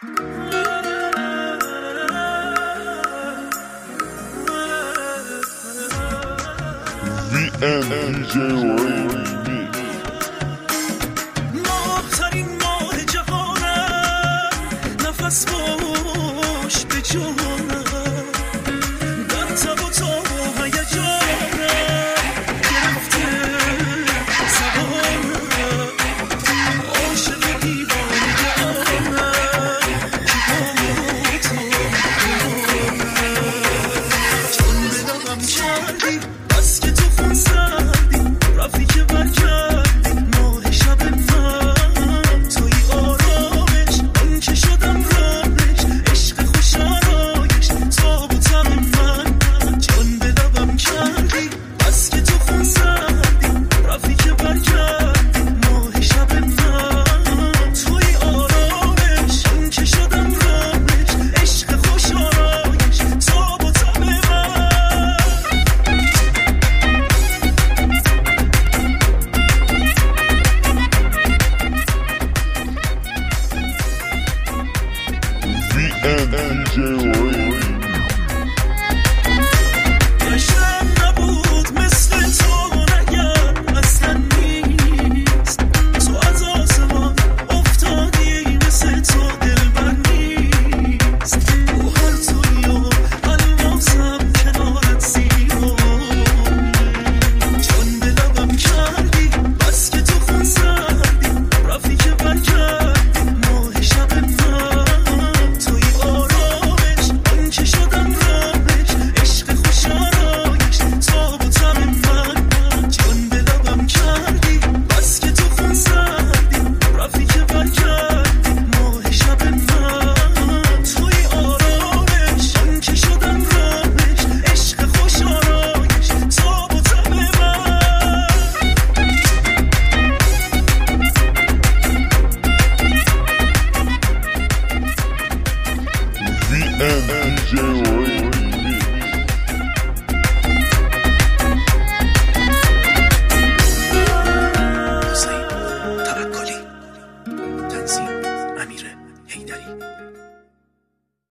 VMDJ Remix. ماه‌ترین ماه جهانم، نفس باش به جانم، در تب و تاب و هیجانم گرفته زبانم، عاشق دیوانه‌ام که با تو چون به لبم کردی بس که تو خون سردی رفتی که برگردی ماه شب من توی آرامش من که شدم رامش عشق خوش آرایش تاب و تب من جان به لبم کردی بس که تو خون سردی رفتی که برگردی ماه شب من توی آرامش من که شدم رامش عشق خوش آرایش تاب و تب من VMDJ Remix. قشنگ نبود مثل تو نگم اصلا نیست، تو از آسمان افتادی مثل تو دلبر نیست، گوهر تویی و الماسم کنارت زیبایی، جان به لبم کردی بس که تو خون سردی رفتی که برگردی ماه شب من توی آرامش من که شدم رامش عشق خوش آرایش تاب و تب من جان به لبم کردی بس که تو خون سردی رفتی که برگردی ماه شب من توی آرامش من که شدم رامش عشق خوش آرایش تاب و تب من VMDJ Remix.